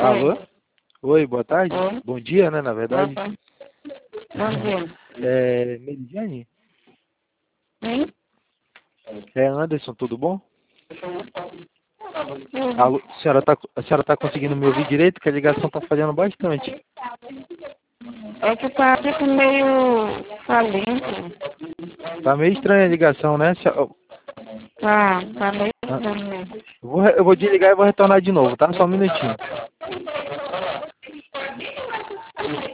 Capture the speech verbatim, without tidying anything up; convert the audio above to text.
Oi. Alô? Oi, boa tarde. Oi. Bom dia, né, na Boa verdade. tarde. Bom dia. É, Meridiane? Hein? É Anderson, tudo bom? Tudo. Alô, a senhora tá, a senhora tá conseguindo me ouvir direito? Que a ligação tá falhando bastante. É que tá tipo meio falente. Tá meio estranha a ligação, né? Se- eu- Tá, tá meio ah, estranho mesmo. eu vou, re- eu vou desligar e vou retornar de novo, tá? Só um minutinho.